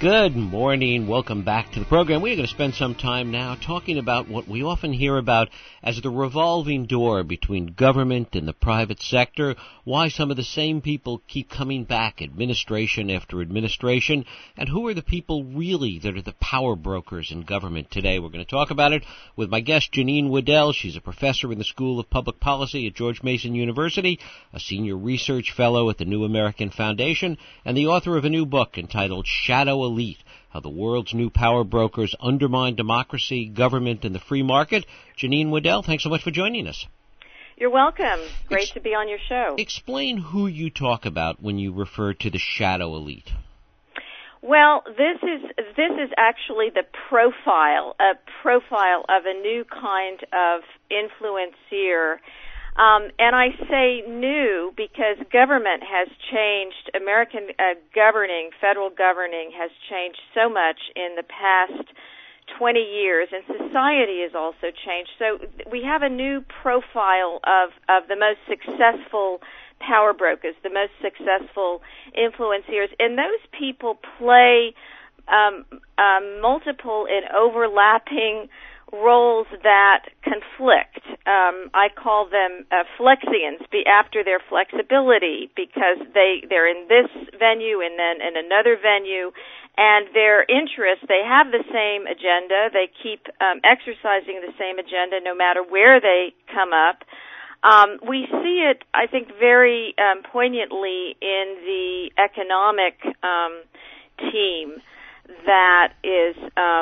Good morning. Welcome back to the program. We're going to spend some time now talking about what we often hear about as the revolving door between government and the private sector, why some of the same people keep coming back administration after administration, and who are the people really that are the power brokers in government today. We're going to talk about it with my guest, Janine Wedel. She's a professor in the School of Public Policy at George Mason University, a senior research fellow at the New American Foundation, and the author of a new book entitled Shadow Elite: How the World's New Power Brokers Undermine Democracy, Government, and the Free Market. Janine Wedel, thanks so much for joining us. You're welcome. Great to be on your show. Explain who you talk about when you refer to the shadow elite. Well, this is actually the profile of a new kind of influencer. And I say new because government has changed. American federal governing has changed so much in the past 20 years, and society has also changed. So we have a new profile of the most successful power brokers, the most successful influencers, and those people play multiple and overlapping roles that conflict. I call them flexians, after their flexibility, because they're in this venue and then in another venue, and their interests, they have the same agenda. They keep exercising the same agenda no matter where they come up. We see it, I think, very poignantly in the economic team that is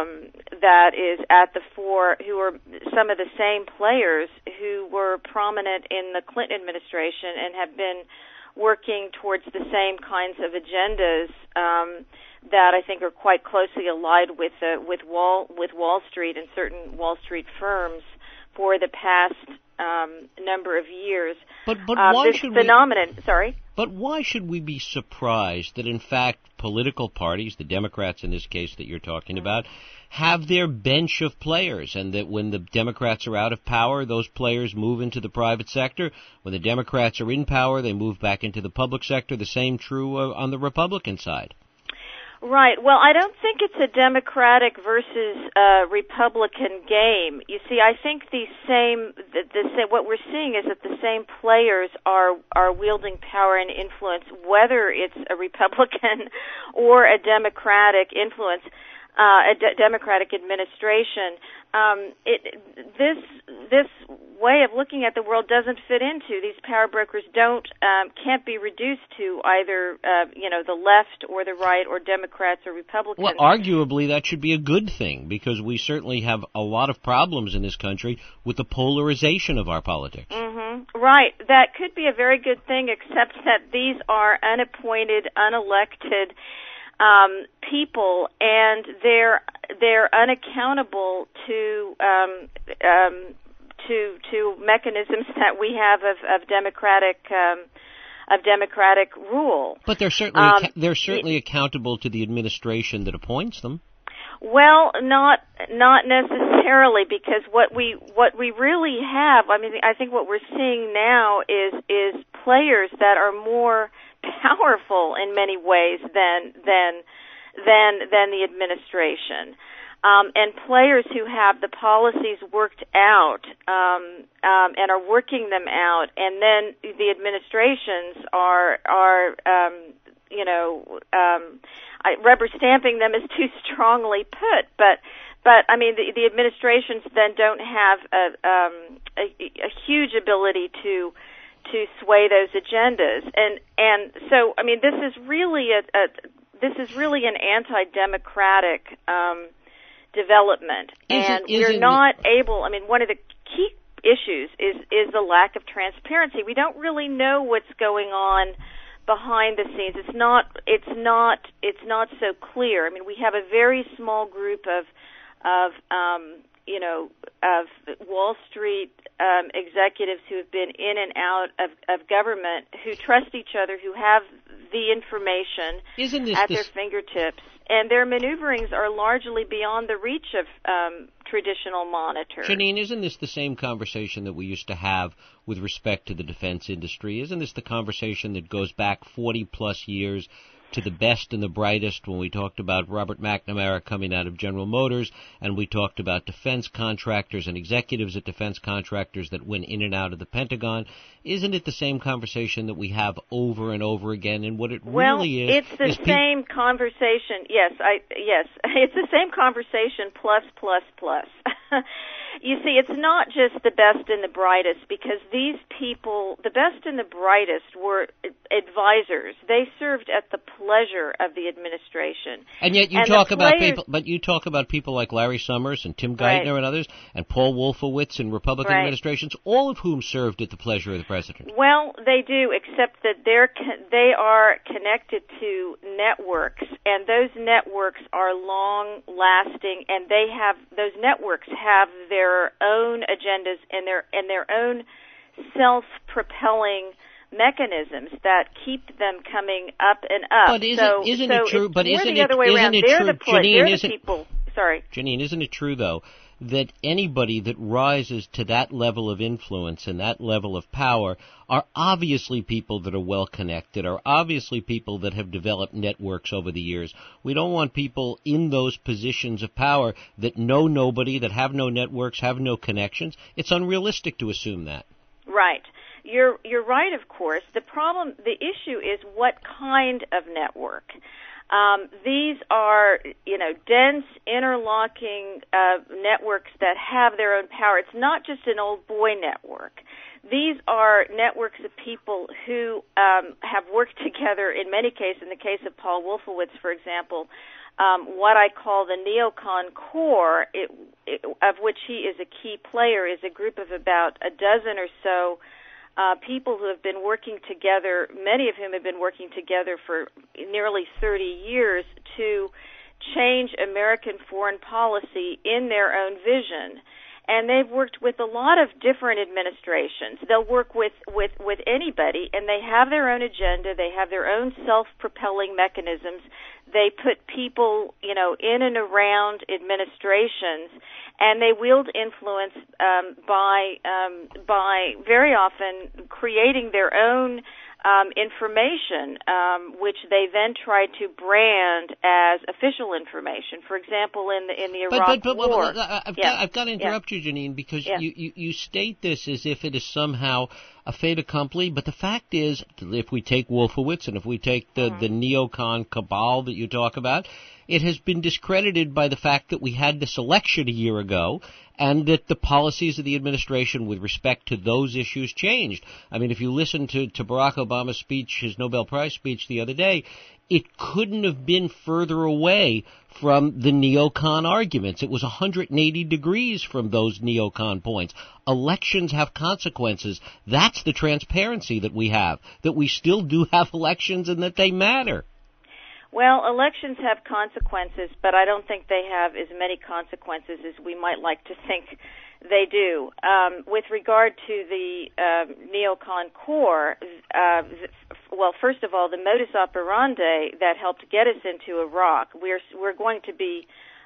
at the fore, who are some of the same players who were prominent in the Clinton administration and have been working towards the same kinds of agendas that I think are quite closely allied with Wall Street and certain Wall Street firms for the past number of years. But why this should phenomenon? Sorry. But why should we be surprised that, in fact, political parties, the Democrats in this case that you're talking about, have their bench of players, and that when the Democrats are out of power, those players move into the private sector? When the Democrats are in power, they move back into the public sector. The same true on the Republican side. Right. Well, I don't think it's a Democratic versus Republican game. You see, I think what we're seeing is that the same players are wielding power and influence, whether it's a Republican or a Democratic influence, Democratic administration. This way of looking at the world doesn't fit into. These power brokers can't be reduced to either the left or the right, or Democrats or Republicans. Well, arguably that should be a good thing, because we certainly have a lot of problems in this country with the polarization of our politics. Mm-hmm. Right. That could be a very good thing, except that these are unappointed, unelected people, and they're unaccountable to mechanisms that we have of democratic rule. But they're certainly accountable to the administration that appoints them. Well, not necessarily, because what we really have, I think what we're seeing now is players that are more powerful in many ways than the administration, and players who have the policies worked out and are working them out, and then the administrations are rubber stamping them is too strongly put, but the administrations then don't have a huge ability to sway those agendas, and so this is really an anti-democratic development, and we're not able. One of the key issues is the lack of transparency. We don't really know what's going on behind the scenes. It's not so clear. We have a very small group of Wall Street executives who have been in and out of government, who trust each other, who have the information at their fingertips, and their maneuverings are largely beyond the reach of traditional monitors. Janine, isn't this the same conversation that we used to have with respect to the defense industry? Isn't this the conversation that goes back 40-plus years to the best and the brightest when we talked about Robert McNamara coming out of General Motors, and we talked about defense contractors and executives at defense contractors that went in and out of the Pentagon. Isn't it the same conversation that we have over and over again? And what it really is... Well, it's the same conversation. Yes, it's the same conversation plus. You see, it's not just the best and the brightest, because these people, the best and the brightest, were advisors. They served at the pleasure of the administration. And yet you talk about people, but you talk about people like Larry Summers and Tim Geithner and others, and Paul Wolfowitz in Republican administrations, all of whom served at the pleasure of the president. Well, they do, except that they are connected to networks, and those networks are long-lasting, and those networks have their own agendas and their own self-propelling mechanisms that keep them coming up and up. But isn't it true? But isn't it true, Janine? Isn't it true though that anybody that rises to that level of influence and that level of power are obviously people that are well connected, are obviously people that have developed networks over the years? We don't want people in those positions of power that know nobody, that have no networks, have no connections. It's unrealistic to assume that. Right. You're right, of course. The issue is what kind of network. These are, dense, interlocking networks that have their own power. It's not just an old boy network. These are networks of people who have worked together in many cases. In the case of Paul Wolfowitz, for example, what I call the neocon core, of which he is a key player, is a group of about a dozen or so people who have been working together, many of whom have been working together for nearly 30 years to change American foreign policy in their own vision. And they've worked with a lot of different administrations. They'll work with anybody, and they have their own agenda. They have their own self-propelling mechanisms. They put people, in and around administrations, and they wield influence by very often creating their own information, which they then try to brand as official information. For example, in the Iraq War. I've got to interrupt you, Janine, because you state this as if it is somehow a fait accompli, but the fact is, if we take Wolfowitz and if we take the neocon cabal that you talk about, it has been discredited by the fact that we had this election a year ago and that the policies of the administration with respect to those issues changed. I mean, if you listen to Barack Obama's speech, his Nobel Prize speech the other day, it couldn't have been further away from the neocon arguments. It was 180 degrees from those neocon points. Elections have consequences. That's the transparency that we have, that we still do have elections and that they matter. Well, elections have consequences, but I don't think they have as many consequences as we might like to think they do. With regard to the neocon core, well, first of all, the modus operandi that helped get us into Iraq, we're going to be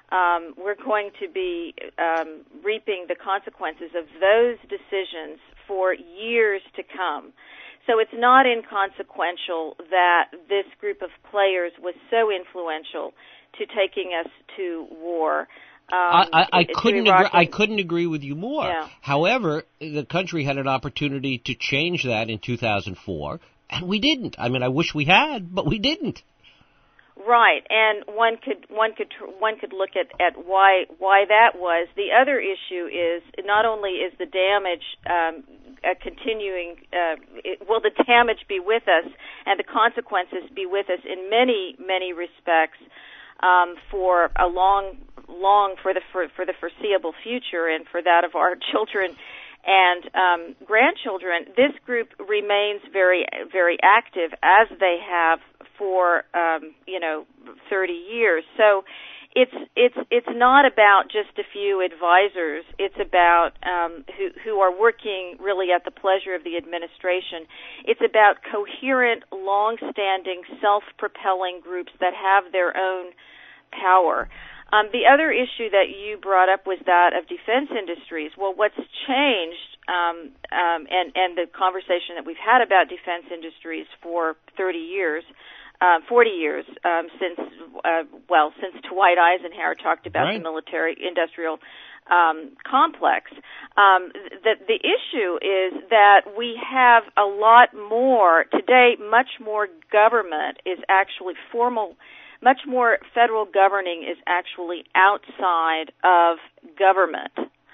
reaping the consequences of those decisions for years to come. So it's not inconsequential that this group of players was so influential to taking us to war. I couldn't agree with you more. Yeah. However, the country had an opportunity to change that in 2004, and we didn't. I mean, I wish we had, but we didn't. Right, and one could look at why that was. The other issue is not only is the damage continuing, will the damage be with us and the consequences be with us in many respects for a long for the foreseeable future and for that of our children and grandchildren. This group remains very very active, as they have for 30 years. So it's not about just a few advisors. It's about who are working really at the pleasure of the administration. It's about coherent, long-standing, self-propelling groups that have their own power. The other issue that you brought up was that of defense industries. Well, what's changed, and the conversation that we've had about defense industries for 30 years, 40 years since Dwight Eisenhower talked about right. the military-industrial complex. The issue is that we have a lot more today. Much more government is actually formal. Much more federal governing is actually outside of government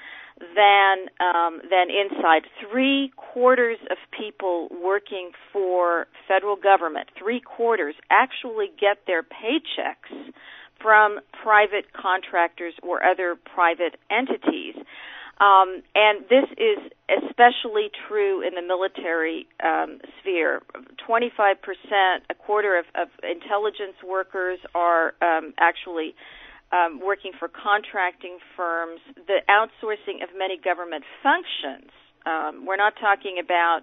than inside. 3/4 of people working for federal government, 3/4 actually get their paychecks from private contractors or other private entities. And this is especially true in the military sphere. 25%, a quarter of intelligence workers are actually working for contracting firms. The outsourcing of many government functions. We're not talking about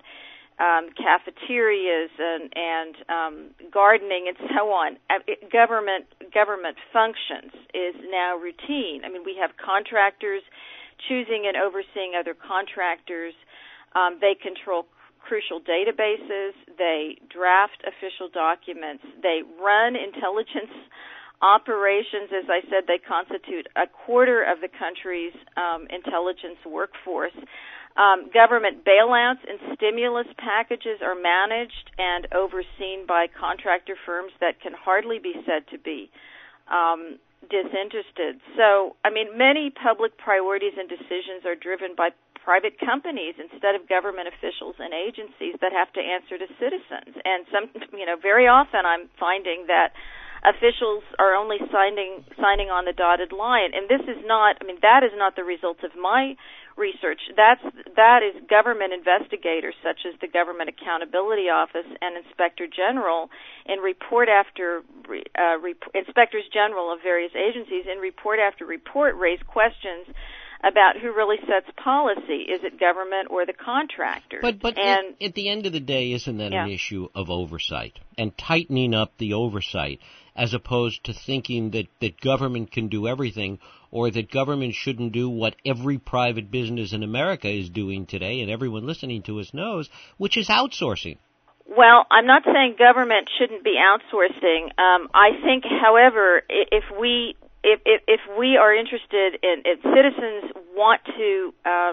cafeterias and gardening and so on. Government functions is now routine. I mean, we have contractors choosing and overseeing other contractors. They control crucial databases. They draft official documents. They run intelligence operations. As I said, they constitute a quarter of the country's intelligence workforce. Government bailouts and stimulus packages are managed and overseen by contractor firms that can hardly be said to be disinterested. So, I mean, many public priorities and decisions are driven by private companies instead of government officials and agencies that have to answer to citizens. And very often I'm finding that officials are only signing on the dotted line, and that is not the result of my research. That is government investigators such as the Government Accountability Office and Inspector General in report after inspectors general of various agencies in report after report raise questions about who really sets policy. Is it government or the contractors? But at the end of the day, isn't that an issue of oversight and tightening up the oversight, as opposed to thinking that government can do everything, or that government shouldn't do what every private business in America is doing today, and everyone listening to us knows, which is outsourcing? Well, I'm not saying government shouldn't be outsourcing. I think, however, if we are interested in, if citizens want to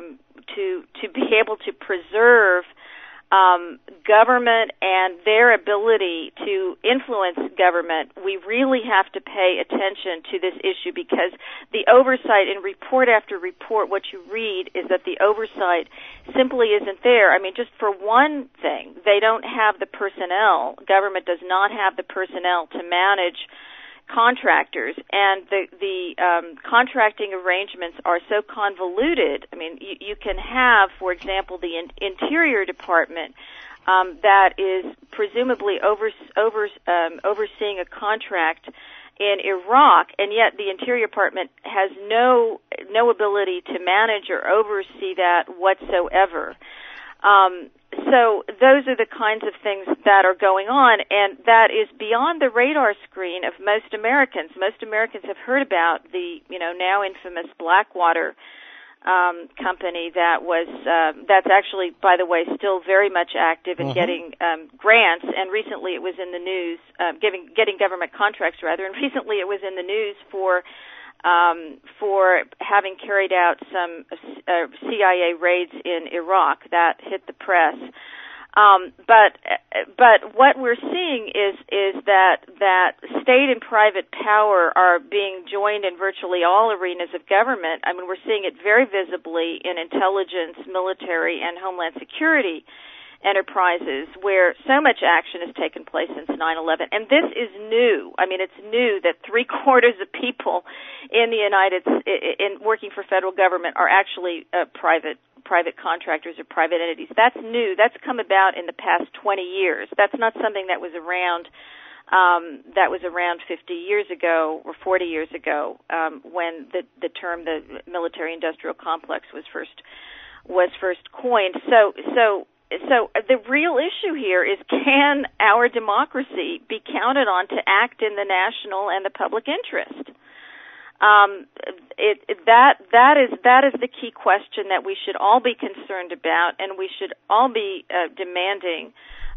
be able to preserve government and their ability to influence government, we really have to pay attention to this issue, because the oversight in report after report, what you read is that the oversight simply isn't there. I mean, just for one thing, they don't have the personnel. Government does not have the personnel to manage contractors, and the contracting arrangements are so convoluted. I mean, you can have, for example, the Interior Department that is presumably overseeing a contract in Iraq, and yet the Interior Department has no ability to manage or oversee that whatsoever. So those are the kinds of things that are going on, and that is beyond the radar screen of most Americans. Most Americans have heard about the, now infamous Blackwater company that's actually, by the way, still very much active in getting grants, and recently it was in the news, getting government contracts rather, and recently it was in the news for having carried out some CIA raids in Iraq that hit the press. But what we're seeing is that state and private power are being joined in virtually all arenas of government. I mean, we're seeing it very visibly in intelligence, military, and homeland security enterprises, where so much action has taken place since 9/11. And this is new. I mean, it's new that 3/4 of people in the in working for federal government are actually private contractors or private entities. That's new. That's come about in the past 20 years. That's not something that was around 50 years ago or 40 years ago, when the term the military-industrial complex was first coined. So the real issue here is, can our democracy be counted on to act in the national and the public interest? That is the key question that we should all be concerned about, and we should all be demanding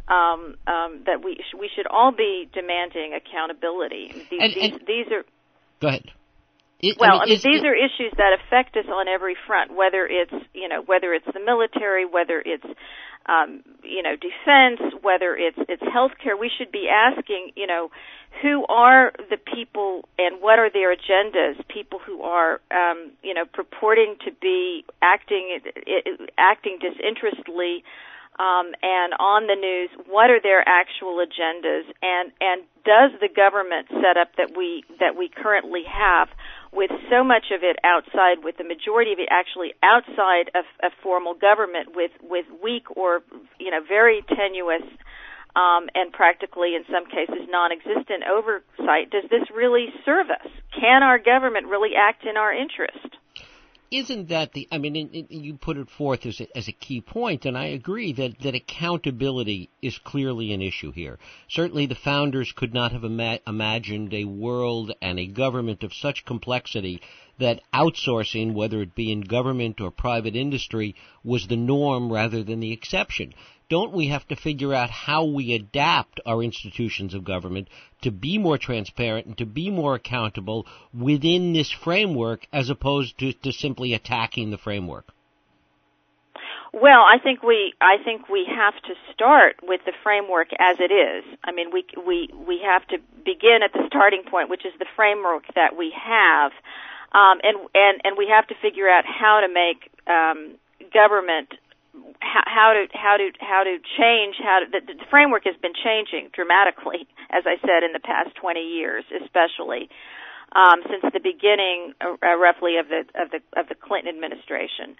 that we should all be demanding accountability. These are. Go ahead. These are issues that affect us on every front, whether it's the military, whether it's defense, whether it's healthcare. We should be asking, who are the people and what are their agendas? People who are, purporting to be acting disinterestedly, and on the news. What are their actual agendas? And does the government setup that we currently have, with so much of it outside, with the majority of it actually outside of formal government, with weak or very tenuous and practically in some cases non-existent oversight, does this really serve us? Can our government really act in our interest? Isn't that you put it forth as a key point, and I agree that accountability is clearly an issue here. Certainly the founders could not have imagined a world and a government of such complexity that outsourcing, whether it be in government or private industry, was the norm rather than the exception. Don't we have to figure out how we adapt our institutions of government to be more transparent and to be more accountable within this framework as opposed to simply attacking the framework? Well, I think we have to start with the framework as it is. I mean, we have to begin at the starting point, which is the framework that we have, and we have to figure out how to make government. How to change, the framework has been changing dramatically, as I said, in the past 20 years, especially since the beginning, roughly of the Clinton administration.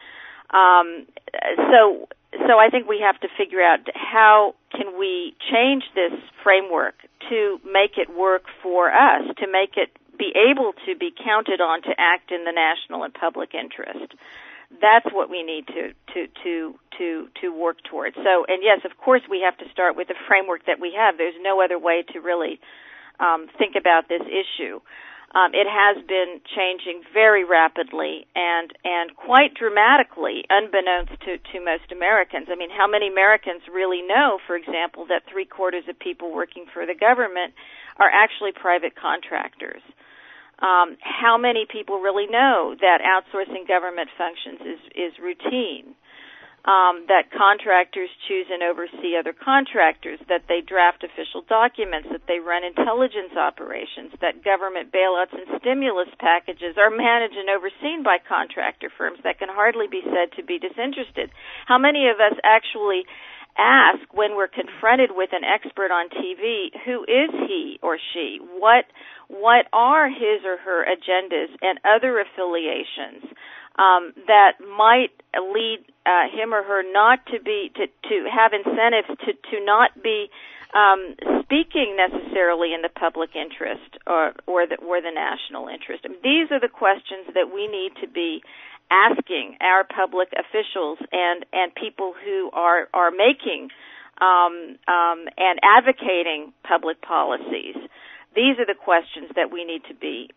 So I think we have to figure out how can we change this framework to make it work for us, to make it be able to be counted on to act in the national and public interest. That's what we need to work towards. So, and yes, of course, we have to start with the framework that we have. There's no other way to really think about this issue. It has been changing very rapidly and quite dramatically, unbeknownst to most Americans. I mean, how many Americans really know, for example, that 3/4 of people working for the government are actually private contractors? How many people really know that outsourcing government functions is routine? That contractors choose and oversee other contractors, that they draft official documents, that they run intelligence operations, that government bailouts and stimulus packages are managed and overseen by contractor firms that can hardly be said to be disinterested. How many of us actually ask when we're confronted with an expert on TV, who is he or she? What are his or her agendas and other affiliations that might lead him or her not to be to have incentives to not be speaking necessarily in the public interest or the national interest? I mean, these are the questions that we need to be asking our public officials and people who are making and advocating public policies. These are the questions that we need to be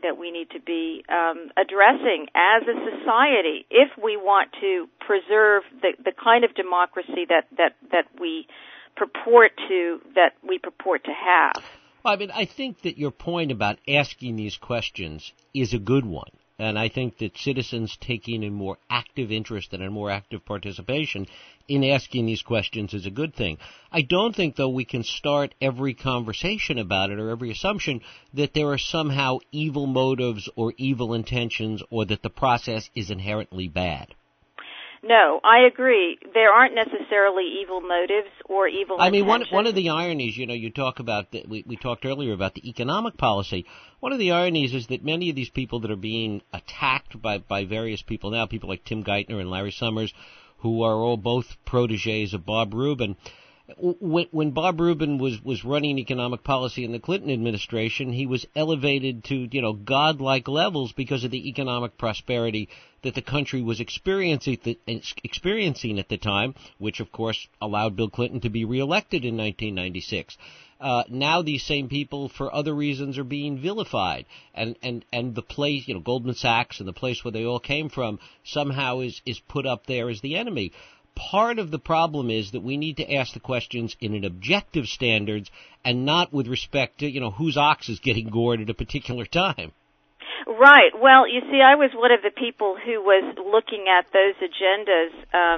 addressing as a society if we want to preserve the kind of democracy that we purport to have. Well, I mean, I think that your point about asking these questions is a good one. And I think that citizens taking a more active interest and a more active participation in asking these questions is a good thing. I don't think, though, we can start every conversation about it or every assumption that there are somehow evil motives or evil intentions or that the process is inherently bad. No, I agree. There aren't necessarily evil motives or evil intentions. I mean, one of the ironies, you talk about, we talked earlier about the economic policy. One of the ironies is that many of these people that are being attacked by various people now, people like Tim Geithner and Larry Summers, who are all both protégés of Bob Rubin. When Bob Rubin was running economic policy in the Clinton administration, he was elevated to, godlike levels because of the economic prosperity that the country was experiencing at the time, which, of course, allowed Bill Clinton to be reelected in 1996. Now these same people, for other reasons, are being vilified. And the place, Goldman Sachs and the place where they all came from somehow is put up there as the enemy. part of the problem is that we need to ask the questions in an objective standards and not with respect to, whose ox is getting gored at a particular time. Right. Well, you see, I was one of the people who was looking at those agendas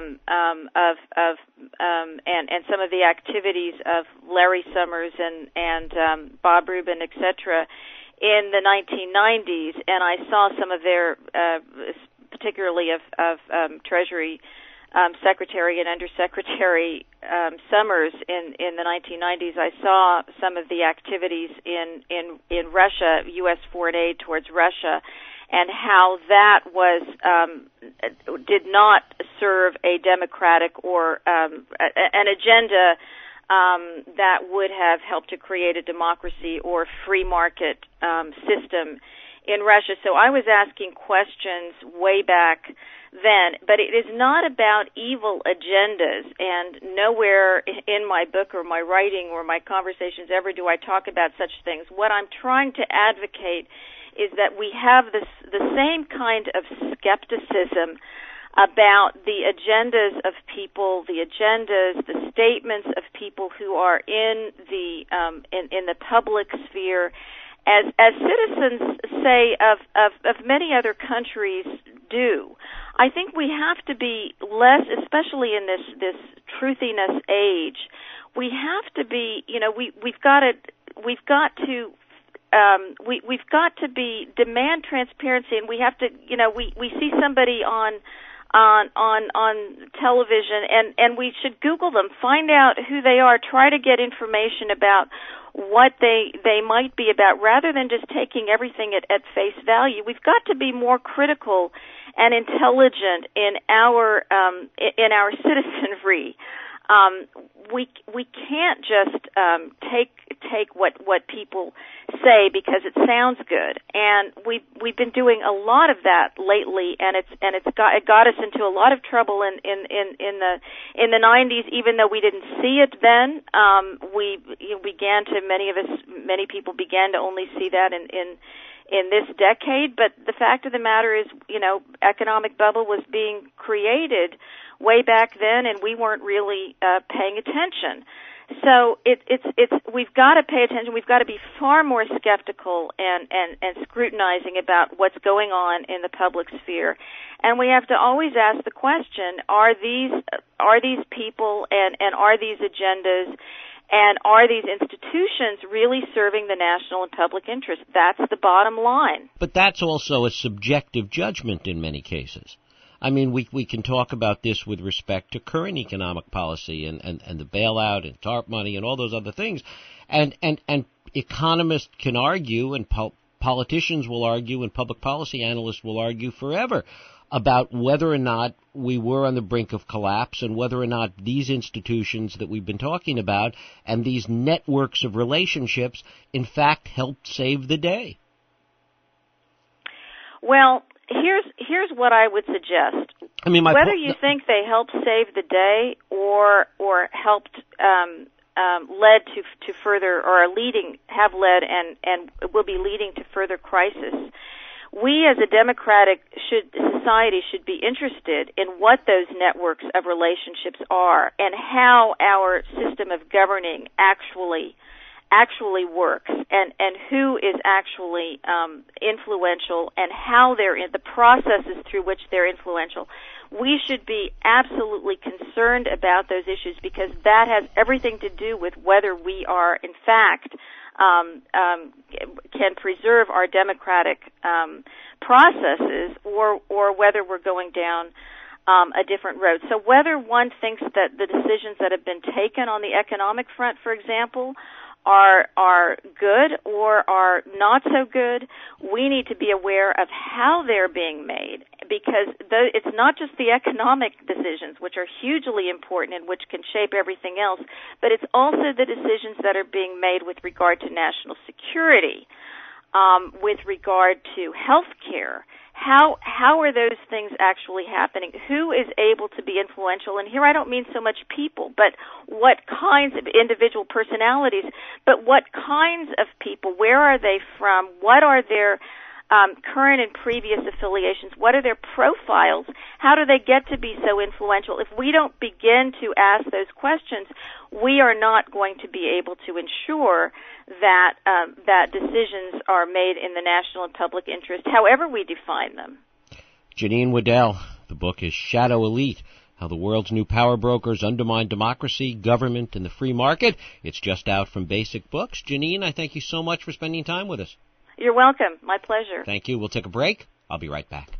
and some of the activities of Larry Summers and Bob Rubin, etc., in the 1990s, and I saw some of their, particularly of Treasury Secretary and Undersecretary Summers in the 1990s. I saw some of the activities in Russia, U.S. foreign aid towards Russia, and how that was did not serve a democratic or an agenda that would have helped to create a democracy or free market system in Russia. So I was asking questions way back then, but it is not about evil agendas, and nowhere in my book or my writing or my conversations ever do I talk about such things. What I'm trying to advocate is that we have the same kind of skepticism about the agendas of people, the statements of people who are in the public sphere, as citizens say of many other countries do. I think we have to be less, especially in this truthiness age. We have to be, we've got to be demand transparency, and we have to, we see somebody on television, and we should Google them, find out who they are, try to get information about what they might be about, rather than just taking everything at face value. We've got to be more critical and intelligent in our citizenry. We can't just take what people say because it sounds good, and we've been doing a lot of that lately, and it got us into a lot of trouble in the 90s. Even though we didn't see it then, many people began to only see that in this decade. But the fact of the matter is, economic bubble was being created way back then, and we weren't really paying attention. So we've got to pay attention. We've got to be far more skeptical and scrutinizing about what's going on in the public sphere. And we have to always ask the question, are these people and are these agendas and are these institutions really serving the national and public interest? That's the bottom line. But that's also a subjective judgment in many cases. I mean, we can talk about this with respect to current economic policy and the bailout and TARP money and all those other things. And economists can argue, and politicians will argue, and public policy analysts will argue forever about whether or not we were on the brink of collapse and whether or not these institutions that we've been talking about and these networks of relationships in fact helped save the day. Well, here's what I would suggest. I mean, whether you think they helped save the day or helped led to further, or have led and will be leading to further crisis, we as a democratic society should be interested in what those networks of relationships are and how our system of governing actually works, and who is actually influential, and how they're in the processes through which they're influential. We should be absolutely concerned about those issues, because that has everything to do with whether we are in fact can preserve our democratic processes or whether we're going down a different road. So whether one thinks that the decisions that have been taken on the economic front, for example, are good or are not so good, we need to be aware of how they're being made, because it's not just the economic decisions, which are hugely important and which can shape everything else, but it's also the decisions that are being made with regard to national security, with regard to health care. How are those things actually happening? Who is able to be influential? And here I don't mean so much people, but what kinds of individual personalities, but what kinds of people? Where are they from? What are their current and previous affiliations. What are their profiles? How do they get to be so influential? If we don't begin to ask those questions, we are not going to be able to ensure that that decisions are made in the national and public interest, however we define them. Janine Wedel, the book is Shadow Elite: How the World's New Power Brokers Undermine Democracy, Government, and the Free Market. It's just out from Basic Books. Janine, I thank you so much for spending time with us. You're welcome. My pleasure. Thank you. We'll take a break. I'll be right back.